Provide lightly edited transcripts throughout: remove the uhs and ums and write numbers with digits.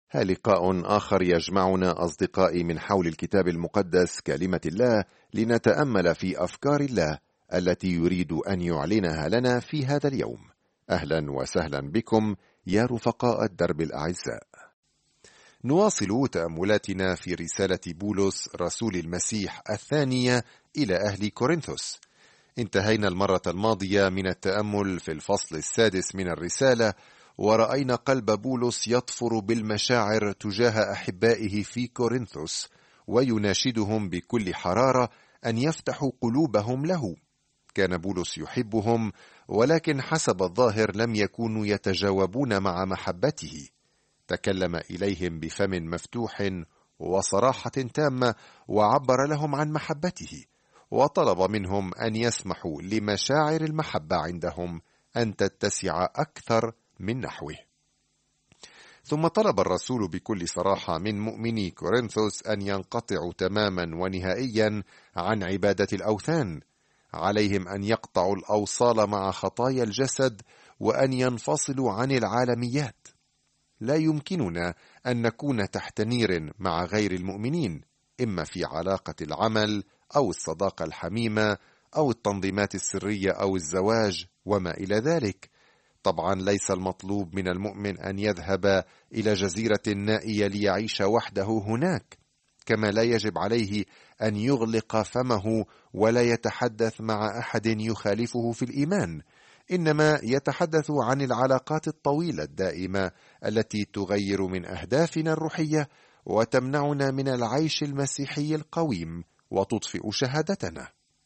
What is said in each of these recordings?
لقاء آخر يجمعنا أصدقائي من حول الكتاب المقدس كلمة الله لنتأمل في أفكار الله التي يريد أن يعلنها لنا في هذا اليوم. أهلا وسهلا بكم يا رفقاء الدرب الأعزاء. نواصل تأملاتنا في رسالة بولس رسول المسيح الثانية إلى أهل كورنثوس. انتهينا المرة الماضية من التأمل في الفصل السادس من الرسالة، ورأينا قلب بولس يطفر بالمشاعر تجاه أحبائه في كورنثوس، ويناشدهم بكل حرارة أن يفتحوا قلوبهم له. كان بولس يحبهم، ولكن حسب الظاهر لم يكونوا يتجاوبون مع محبته. تكلم إليهم بفم مفتوح وصراحة تامة، وعبر لهم عن محبته، وطلب منهم أن يسمحوا لمشاعر المحبة عندهم أن تتسع أكثر من نحوه. ثم طلب الرسول بكل صراحة من مؤمني كورنثوس أن ينقطعوا تماما ونهائيا عن عبادة الأوثان. عليهم أن يقطعوا الأوصال مع خطايا الجسد، وأن ينفصلوا عن العالميات. لا يمكننا أن نكون تحت نير مع غير المؤمنين، إما في علاقة العمل أو الصداقة الحميمة أو التنظيمات السرية أو الزواج وما إلى ذلك. طبعا ليس المطلوب من المؤمن أن يذهب إلى جزيرة نائية ليعيش وحده هناك، كما لا يجب عليه أن يغلق فمه ولا يتحدث مع أحد يخالفه في الإيمان، إنما يتحدث عن العلاقات الطويلة الدائمة التي تغير من أهدافنا الروحية وتمنعنا من العيش المسيحي القويم وتطفئ شهادتنا.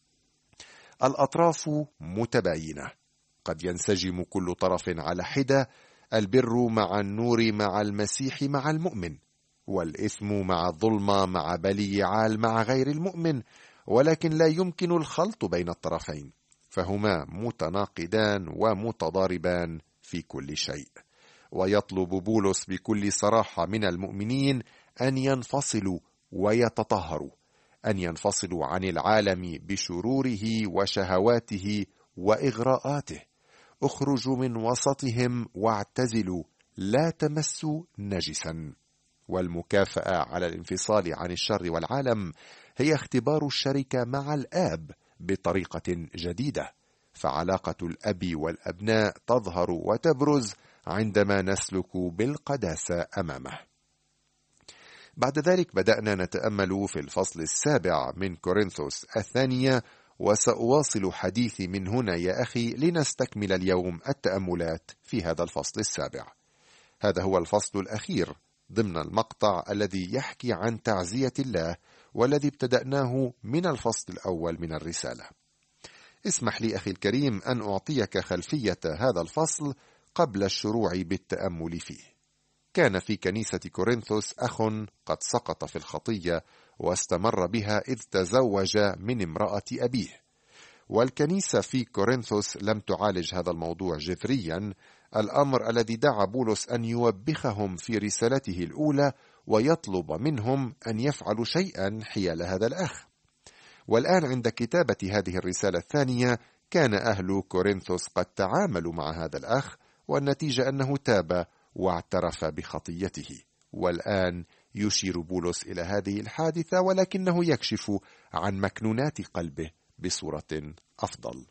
الأطراف متباينة، قد ينسجم كل طرف على حدة، البر مع النور مع المسيح مع المؤمن، والإثم مع الظلمة مع بليعال مع غير المؤمن، ولكن لا يمكن الخلط بين الطرفين، فهما متناقضان ومتضاربان في كل شيء. ويطلب بولس بكل صراحة من المؤمنين أن ينفصلوا ويتطهروا، أن ينفصلوا عن العالم بشروره وشهواته وإغراءاته. اخرجوا من وسطهم واعتزلوا، لا تمسوا نجسا. والمكافأة على الانفصال عن الشر والعالم هي اختبار الشركة مع الآب بطريقة جديدة، فعلاقة الأب والأبناء تظهر وتبرز عندما نسلك بالقداسة أمامه. بعد ذلك بدأنا نتأمل في الفصل السابع من كورنثوس الثانية، وسأواصل حديثي من هنا يا أخي لنستكمل اليوم التأملات في هذا الفصل السابع. هذا هو الفصل الأخير ضمن المقطع الذي يحكي عن تعزية الله، والذي ابتدأناه من الفصل الأول من الرسالة. اسمح لي أخي الكريم أن أعطيك خلفية هذا الفصل قبل الشروع بالتأمل فيه. كان في كنيسة كورنثوس أخ قد سقط في الخطية واستمر بها إذ تزوج من امرأة أبيه، والكنيسة في كورنثوس لم تعالج هذا الموضوع جذريا، الأمر الذي دعا بولس أن يوبخهم في رسالته الأولى ويطلب منهم أن يفعلوا شيئا حيال هذا الأخ. والآن عند كتابة هذه الرسالة الثانية كان أهل كورنثوس قد تعاملوا مع هذا الأخ، والنتيجة أنه تاب واعترف بخطيته. والآن يشير بولس إلى هذه الحادثة، ولكنه يكشف عن مكنونات قلبه بصورة أفضل.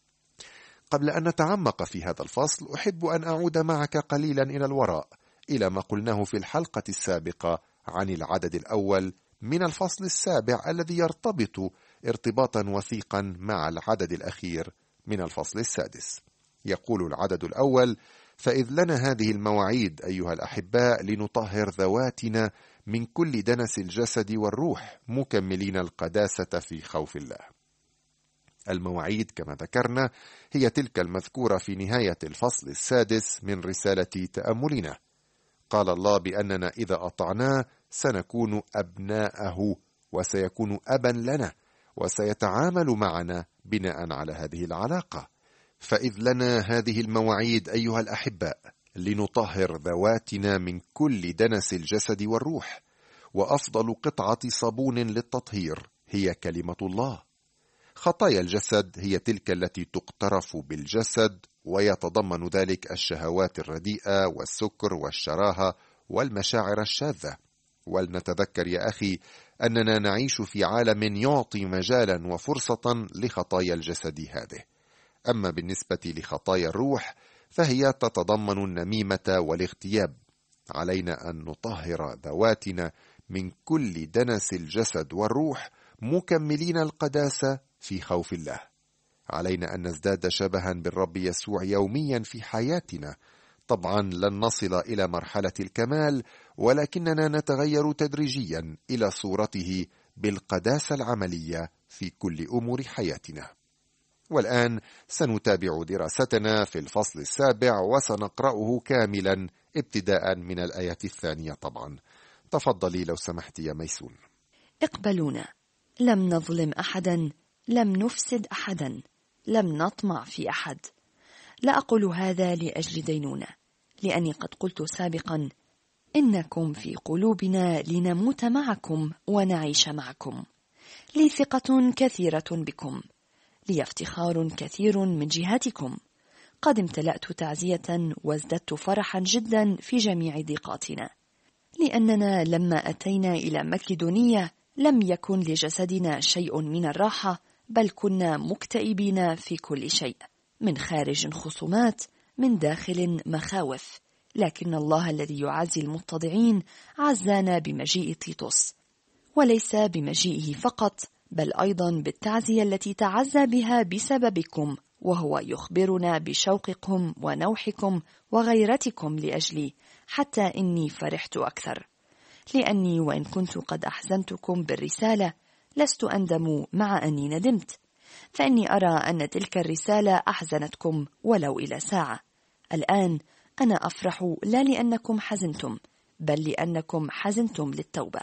قبل أن نتعمق في هذا الفصل أحب أن أعود معك قليلا إلى الوراء، إلى ما قلناه في الحلقة السابقة عن العدد الأول من الفصل السابع، الذي يرتبط ارتباطا وثيقا مع العدد الأخير من الفصل السادس. يقول العدد الأول: فإذ لنا هذه المواعيد أيها الأحباء لنطهر ذواتنا من كل دنس الجسد والروح، مكملين القداسة في خوف الله. المواعيد كما ذكرنا هي تلك المذكورة في نهاية الفصل السادس من رسالة تأملنا. قال الله بأننا إذا أطعناه سنكون أبناءه، وسيكون أبا لنا، وسيتعامل معنا بناء على هذه العلاقة. فإذ لنا هذه المواعيد أيها الأحباء لنطهر ذواتنا من كل دنس الجسد والروح، وأفضل قطعة صابون للتطهير هي كلمة الله. خطايا الجسد هي تلك التي تقترف بالجسد، ويتضمن ذلك الشهوات الرديئة والسكر والشراهة والمشاعر الشاذة. ولنتذكر يا أخي أننا نعيش في عالم يعطي مجالا وفرصة لخطايا الجسد هذه. أما بالنسبة لخطايا الروح فهي تتضمن النميمة والاغتياب. علينا أن نطهر ذواتنا من كل دنس الجسد والروح مكملين القداسة في خوف الله. علينا أن نزداد شبها بالرب يسوع يوميا في حياتنا. طبعا لن نصل إلى مرحلة الكمال، ولكننا نتغير تدريجيا إلى صورته بالقداسة العملية في كل أمور حياتنا. والآن سنتابع دراستنا في الفصل 7 وسنقرأه كاملا ابتداء من الآية 2 طبعا. تفضلي لو سمحت يا ميسون. اقبلونا، لم نظلم أحدا، لم نفسد أحدا، لم نطمع في أحد. لا أقول هذا لأجل دينونة، لأني قد قلت سابقا: إنكم في قلوبنا لنموت معكم ونعيش معكم. لي ثقة كثيرة بكم، لي افتخار كثير من جهتكم. قد امتلأت تعزية وازددت فرحا جدا في جميع ضيقاتنا، لأننا لما أتينا إلى مكدونية لم يكن لجسدنا شيء من الراحة، بل كنا مكتئبين في كل شيء، من خارج خصومات، من داخل مخاوف. لكن الله الذي يعزي المتضعين عزانا بمجيء تيتوس، وليس بمجيئه فقط، بل أيضا بالتعزية التي تعزى بها بسببكم، وهو يخبرنا بشوقكم ونوحكم وغيرتكم لأجلي، حتى إني فرحت أكثر. لأني وإن كنت قد أحزنتكم بالرسالة لست أندم مع أني ندمت، فإني أرى أن تلك الرسالة أحزنتكم ولو إلى ساعة. الآن أنا أفرح لا لأنكم حزنتم، بل لأنكم حزنتم للتوبة،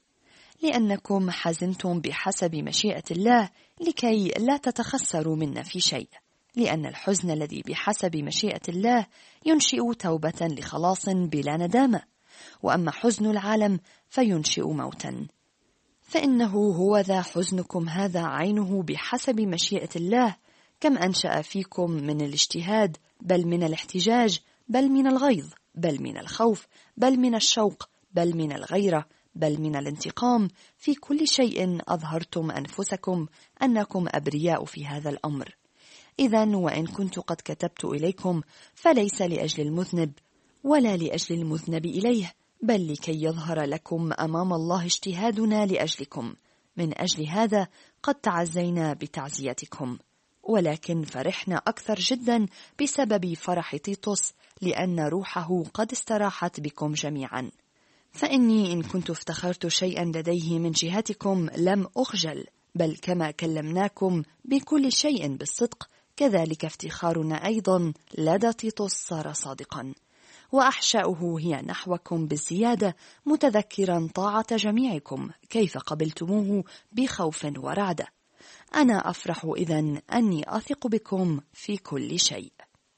لأنكم حزنتم بحسب مشيئة الله لكي لا تتخسروا منا في شيء، لأن الحزن الذي بحسب مشيئة الله ينشئ توبة لخلاص بلا ندامة، وأما حزن العالم فينشئ موتا. فإنه هو ذا حزنكم هذا عينه بحسب مشيئة الله، كم أنشأ فيكم من الاجتهاد، بل من الاحتجاج، بل من الغيظ، بل من الخوف، بل من الشوق، بل من الغيرة، بل من الانتقام. في كل شيء أظهرتم أنفسكم أنكم أبرياء في هذا الأمر. إذن وإن كنت قد كتبت إليكم فليس لأجل المذنب ولا لأجل المذنب إليه، بل لكي يظهر لكم أمام الله اجتهادنا لأجلكم. من أجل هذا قد تعزينا بتعزيتكم، ولكن فرحنا أكثر جدا بسبب فرح تيتوس، لأن روحه قد استراحت بكم جميعا. فإني إن كنت افتخرت شيئا لديه من جهتكم لم أخجل، بل كما كلمناكم بكل شيء بالصدق، كذلك افتخارنا أيضا لدى تيتوس صار صادقا. وأحشاؤه هي نحوكم بالزيادة، متذكرا طاعة جميعكم كيف قبلتموه بخوف ورعدة. أنا أفرح إذن أني أثق بكم في كل شيء.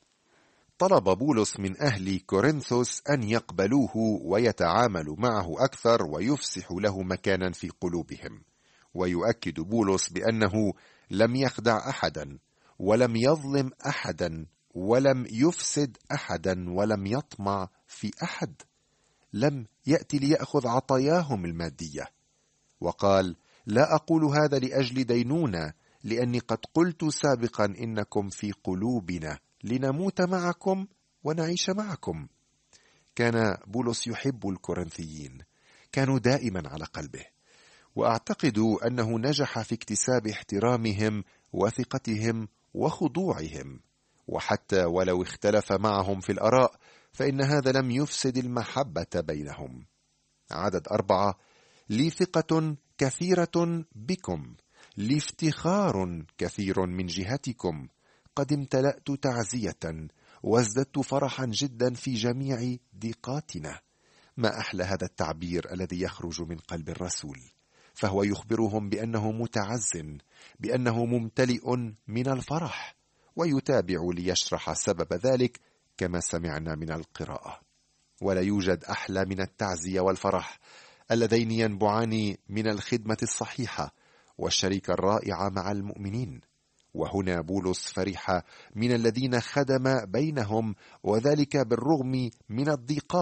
طلب بولس من أهل كورنثوس أن يقبلوه ويتعاملوا معه أكثر ويفسح له مكانا في قلوبهم. ويؤكد بولس بأنه لم يخدع أحدا، ولم يظلم أحدا، ولم يفسد أحدا، ولم يطمع في أحد. لم يأتي ليأخذ عطاياهم المادية. وقال: لا أقول هذا لأجل دينونة، لأني قد قلت سابقا إنكم في قلوبنا لنموت معكم ونعيش معكم. كان بولس يحب الكورنثيين، كانوا دائما على قلبه، وأعتقد أنه نجح في اكتساب احترامهم وثقتهم وخضوعهم. وحتى ولو اختلف معهم في الآراء فإن هذا لم يفسد المحبة بينهم. عدد 4: لي ثقة كثيرة بكم، لي افتخار كثير من جهتكم، قد امتلأت تعزية وازددت فرحا جدا في جميع ضيقاتنا. ما أحلى هذا التعبير الذي يخرج من قلب الرسول، فهو يخبرهم بأنه متعز، بأنه ممتلئ من الفرح، ويتابع ليشرح سبب ذلك كما سمعنا من القراءة. ولا يوجد أحلى من التعزية والفرح اللذين ينبعان من الخدمة الصحيحة والشركة الرائعة مع المؤمنين. وهنا بولس فرح من الذين خدم بينهم، وذلك بالرغم من الضيقات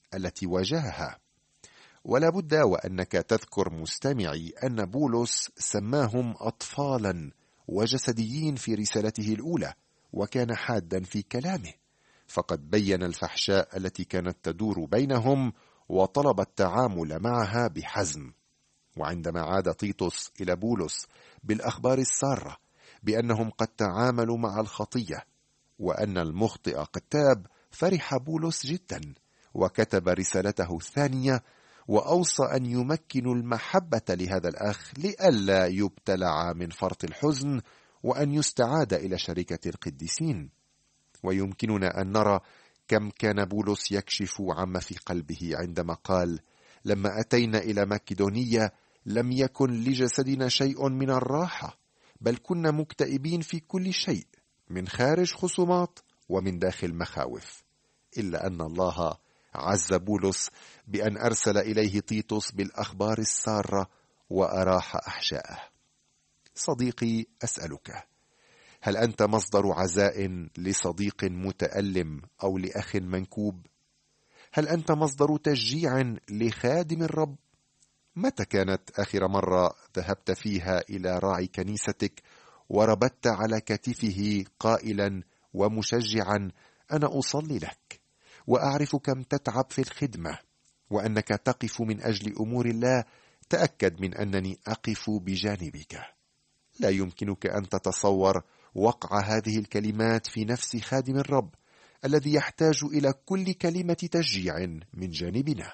التي واجهها. ولا بد وأنك تذكر مستمعي أن بولس سماهم أطفالا وجسديين في رسالته الأولى، وكان حادا في كلامه، فقد بين الفحشاء التي كانت تدور بينهم وطلب التعامل معها بحزم. وعندما عاد تيتوس إلى بولس بالأخبار السارة بأنهم قد تعاملوا مع الخطية وأن المخطئ قد تاب، فرح بولس جدا وكتب رسالته الثانية، وأوصى أن يمكنوا المحبة لهذا الأخ لئلا يبتلع من فرط الحزن، وأن يستعاد إلى شركة القديسين. ويمكننا أن نرى كم كان بولس يكشف عما في قلبه عندما قال: لما أتينا إلى مكدونية لم يكن لجسدنا شيء من الراحة، بل كنا مكتئبين في كل شيء، من خارج خصومات ومن داخل مخاوف، إلا أن الله عز بولس بأن أرسل إليه تيتوس بالأخبار السارة وأراح أحشاءه. صديقي، أسألك، هل أنت مصدر عزاء لصديق متألم أو لأخ منكوب؟ هل أنت مصدر تشجيع لخادم الرب؟ متى كانت آخر مرة ذهبت فيها إلى راعي كنيستك وربت على كتفه قائلا ومشجعا: أنا أصلي لك وأعرف كم تتعب في الخدمة وأنك تقف من أجل أمور الله، تأكد من أنني أقف بجانبك. لا يمكنك أن تتصور وقع هذه الكلمات في نفس خادم الرب الذي يحتاج إلى كل كلمة تشجيع من جانبنا.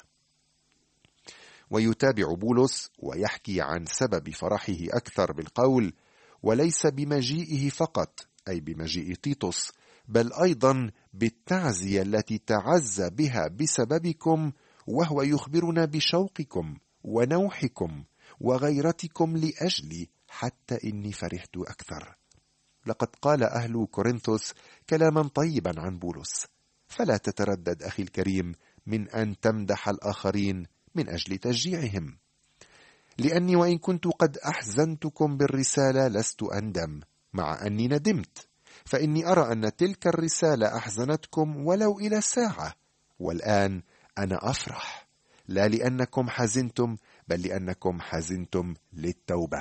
ويتابع بولس ويحكي عن سبب فرحه أكثر بالقول: وليس بمجيئه فقط، أي بمجيء تيتوس، بل أيضا بالتعزية التي تعزى بها بسببكم، وهو يخبرنا بشوقكم ونوحكم وغيرتكم لأجلي، حتى إني فرحت أكثر. لقد قال أهل كورنثوس كلاما طيبا عن بولس، فلا تتردد أخي الكريم من أن تمدح الآخرين من أجل تشجيعهم. لأني وإن كنت قد أحزنتكم بالرسالة لست أندم، مع أني ندمت، فإني أرى أن تلك الرسالة أحزنتكم ولو إلى ساعة، والآن أنا أفرح، لا لأنكم حزنتم، بل لأنكم حزنتم للتوبة.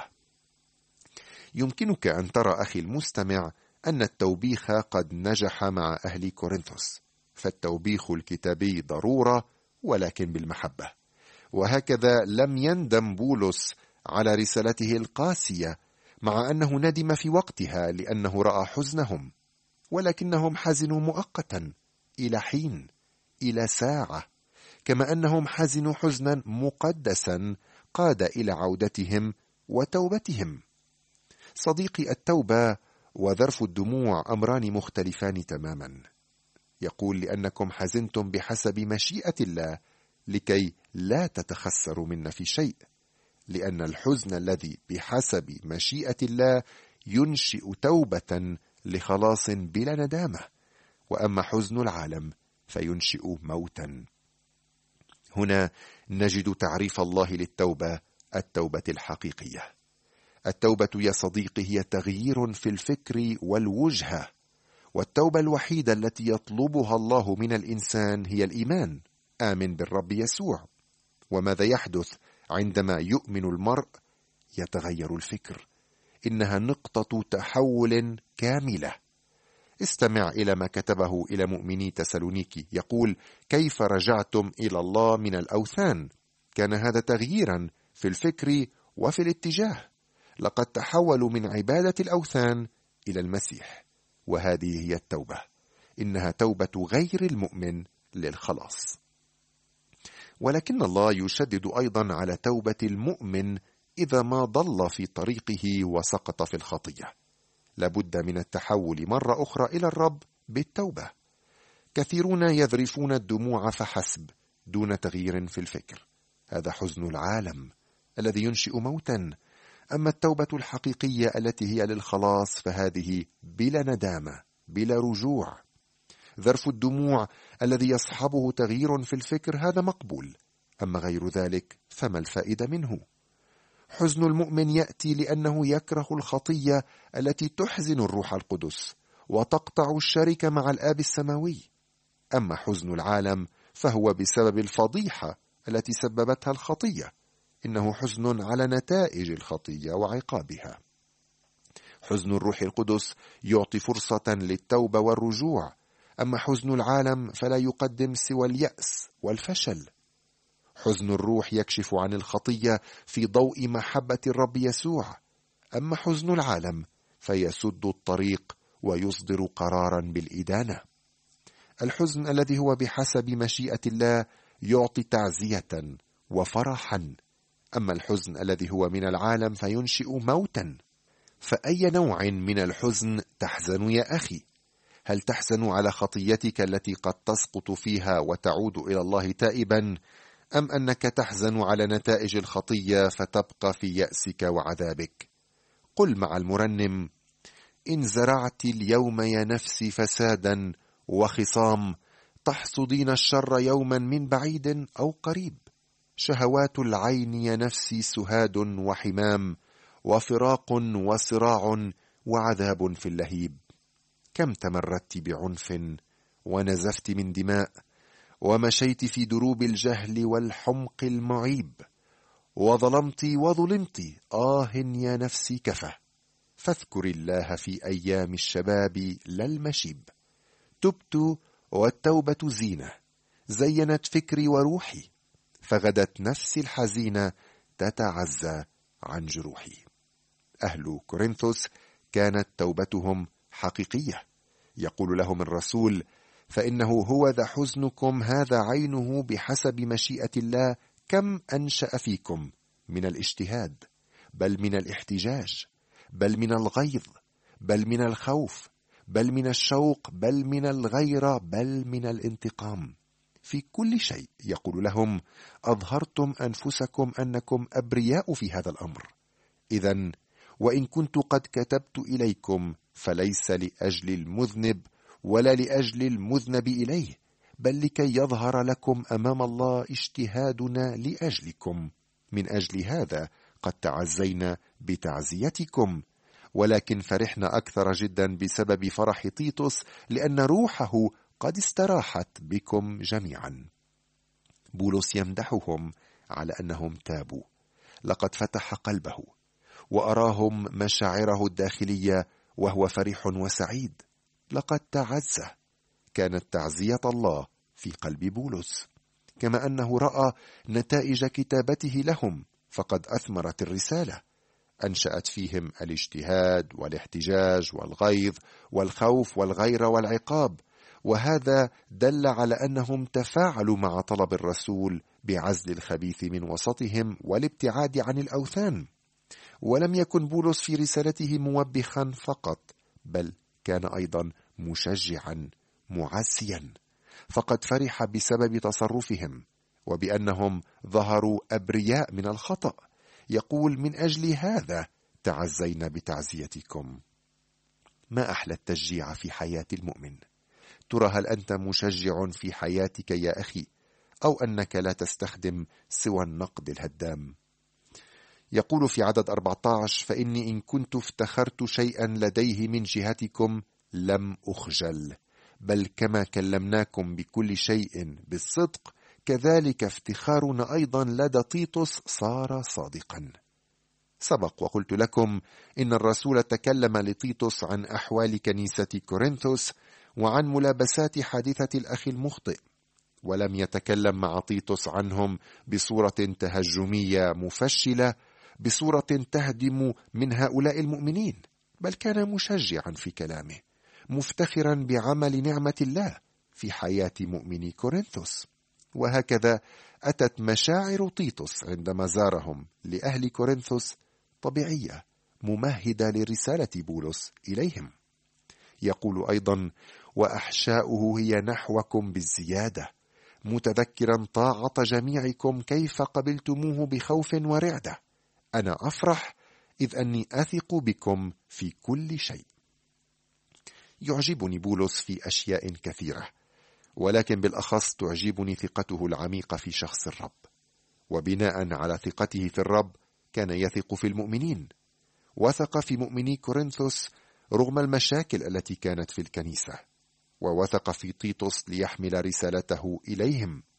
يمكنك أن ترى أخي المستمع أن التوبيخ قد نجح مع أهل كورنثوس، فالتوبيخ الكتابي ضرورة ولكن بالمحبة. وهكذا لم يندم بولس على رسالته القاسية، مع أنه ندم في وقتها لأنه رأى حزنهم، ولكنهم حزنوا مؤقتا إلى حين، إلى ساعة، كما أنهم حزنوا حزنا مقدسا قاد إلى عودتهم وتوبتهم. صديقي، التوبة وذرف الدموع أمران مختلفان تماما. يقول: لأنكم حزنتم بحسب مشيئة الله لكي لا تتخسروا منا في شيء، لأن الحزن الذي بحسب مشيئة الله ينشئ توبة لخلاص بلا ندامة، وأما حزن العالم فينشئ موتا. هنا نجد تعريف الله للتوبة: التوبة الحقيقية. التوبة يا صديقي هي تغيير في الفكر والوجهة، والتوبة الوحيدة التي يطلبها الله من الإنسان هي الإيمان، آمن بالرب يسوع. وماذا يحدث عندما يؤمن المرء؟ يتغير الفكر. إنها نقطة تحول كاملة. استمع إلى ما كتبه إلى مؤمني تسالونيكي، يقول: كيف رجعتم إلى الله من الأوثان؟ كان هذا تغييرا في الفكر وفي الاتجاه. لقد تحولوا من عبادة الأوثان إلى المسيح، وهذه هي التوبة. إنها توبة غير المؤمن للخلاص. ولكن الله يشدد أيضا على توبة المؤمن إذا ما ضل في طريقه وسقط في الخطية. لابد من التحول مرة أخرى إلى الرب بالتوبة. كثيرون يذرفون الدموع فحسب دون تغيير في الفكر. هذا حزن العالم الذي ينشئ موتا. أما التوبة الحقيقية التي هي للخلاص فهذه بلا ندامة، بلا رجوع. ذرف الدموع الذي يصحبه تغيير في الفكر هذا مقبول، أما غير ذلك فما الفائدة منه؟ حزن المؤمن يأتي لأنه يكره الخطية التي تحزن الروح القدس وتقطع الشركة مع الآب السماوي. أما حزن العالم فهو بسبب الفضيحة التي سببتها الخطية. إنه حزن على نتائج الخطية وعقابها. حزن الروح القدس يعطي فرصة للتوبة والرجوع، أما حزن العالم فلا يقدم سوى اليأس والفشل. حزن الروح يكشف عن الخطية في ضوء محبة الرب يسوع، أما حزن العالم فيسد الطريق ويصدر قرارا بالإدانة. الحزن الذي هو بحسب مشيئة الله يعطي تعزية وفرحا، أما الحزن الذي هو من العالم فينشئ موتا. فأي نوع من الحزن تحزن يا أخي؟ هل تحزن على خطيتك التي قد تسقط فيها وتعود إلى الله تائبا، أم أنك تحزن على نتائج الخطية فتبقى في يأسك وعذابك؟ قل مع المرنم: إن زرعت اليوم يا نفسي فسادا وخصام، تحصدين الشر يوما من بعيد أو قريب. شهوات العين يا نفسي سهاد وحمام، وفراق وصراع وعذاب في اللهيب. كم تمردت بعنف ونزفت من دماء، ومشيت في دروب الجهل والحمق المعيب، وظلمت وظلمت، يا نفسي كفى. فاذكر الله في أيام الشباب لا المشيب. تبت والتوبة زينة، زينت فكري وروحي، فغدت نفسي الحزينة تتعزى عن جروحي. أهل كورنثوس كانت توبتهم حقيقية. يقول لهم الرسول: فإنه هو ذا حزنكم هذا عينه بحسب مشيئة الله، كم أنشأ فيكم من الاجتهاد، بل من الاحتجاج، بل من الغيظ، بل من الخوف، بل من الشوق، بل من الغيرة، بل من الانتقام. في كل شيء يقول لهم: أظهرتم أنفسكم أنكم أبرياء في هذا الأمر. إذن وإن كنت قد كتبت إليكم فليس لأجل المذنب ولا لأجل المذنب إليه، بل لكي يظهر لكم أمام الله اجتهادنا لأجلكم. من أجل هذا قد تعزينا بتعزيتكم، ولكن فرحنا أكثر جدا بسبب فرح تيتوس، لأن روحه قد استراحت بكم جميعا. بولس يمدحهم على أنهم تابوا. لقد فتح قلبه وأراهم مشاعره الداخلية وهو فرح وسعيد. لقد تعزى. كانت تعزية الله في قلب بولس، كما أنه رأى نتائج كتابته لهم، فقد أثمرت الرسالة. أنشأت فيهم الاجتهاد والاحتجاج والغيظ والخوف والغيرة والعقاب، وهذا دل على أنهم تفاعلوا مع طلب الرسول بعزل الخبيث من وسطهم والابتعاد عن الأوثان. ولم يكن بولس في رسالته موبخا فقط، بل كان أيضا مشجعا معزيا، فقد فرح بسبب تصرفهم وبأنهم ظهروا أبرياء من الخطأ. يقول: من أجل هذا تعزينا بتعزيتكم. ما أحلى التشجيع في حياة المؤمن. ترى هل أنت مشجع في حياتك يا أخي، أو أنك لا تستخدم سوى النقد الهدام؟ يقول في عدد 14: فإني إن كنت افتخرت شيئا لديه من جهتكم لم أخجل، بل كما كلمناكم بكل شيء بالصدق، كذلك افتخارنا أيضا لدى تيتوس صار صادقا. سبق وقلت لكم إن الرسول تكلم لتيتوس عن أحوال كنيسة كورنثوس وعن ملابسات حادثة الأخ المخطئ، ولم يتكلم مع تيتوس عنهم بصورة تهجمية مفشلة، بصورة تهدم من هؤلاء المؤمنين، بل كان مشجعا في كلامه، مفتخرا بعمل نعمة الله في حياة مؤمني كورنثوس. وهكذا أتت مشاعر تيتوس عندما زارهم لأهل كورنثوس طبيعية، ممهدة لرسالة بولس إليهم. يقول أيضا: وأحشاؤه هي نحوكم بالزيادة، متذكرا طاعة جميعكم كيف قبلتموه بخوف ورعدة. أنا أفرح إذ أني أثق بكم في كل شيء. يعجبني بولس في أشياء كثيرة، ولكن بالأخص تعجبني ثقته العميقة في شخص الرب، وبناء على ثقته في الرب كان يثق في المؤمنين. وثق في مؤمني كورنثوس رغم المشاكل التي كانت في الكنيسة، ووثق في تيتوس ليحمل رسالته إليهم.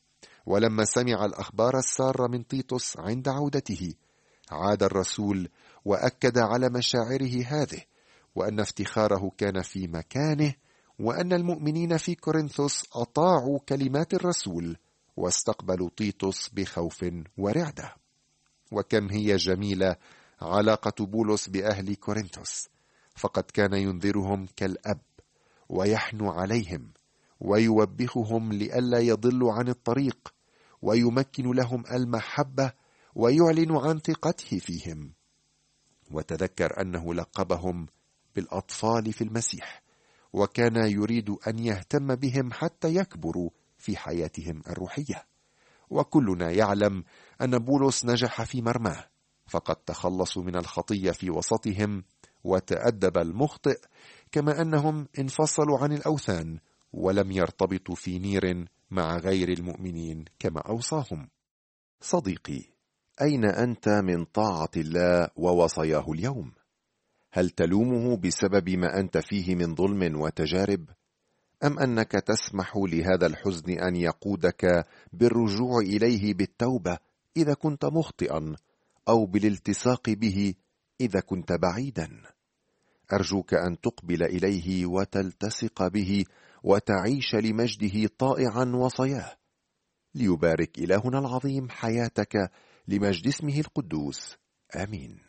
ولما سمع الأخبار السارة من تيتوس عند عودته، عاد الرسول وأكد على مشاعره هذه، وأن افتخاره كان في مكانه، وأن المؤمنين في كورنثوس أطاعوا كلمات الرسول واستقبلوا تيتوس بخوف ورعدة. وكم هي جميلة علاقة بولس بأهل كورنثوس، فقد كان ينذرهم كالأب ويحنو عليهم ويوبخهم لئلا يضلوا عن الطريق، ويمكن لهم المحبة ويعلن عن ثقته فيهم. وتذكر أنه لقبهم بالأطفال في المسيح، وكان يريد أن يهتم بهم حتى يكبروا في حياتهم الروحية. وكلنا يعلم أن بولس نجح في مرماه، فقد تخلصوا من الخطية في وسطهم، وتأدب المخطئ، كما أنهم انفصلوا عن الأوثان ولم يرتبطوا في نير مع غير المؤمنين كما أوصاهم. صديقي، أين أنت من طاعة الله ووصاياه اليوم؟ هل تلومه بسبب ما أنت فيه من ظلم وتجارب؟ أم أنك تسمح لهذا الحزن أن يقودك بالرجوع إليه بالتوبة إذا كنت مخطئا، أو بالالتصاق به إذا كنت بعيدا؟ أرجوك أن تقبل إليه وتلتصق به وتعيش لمجده طائعا وصاياه، ليبارك إلهنا العظيم حياتك لمجد اسمه القدوس. آمين.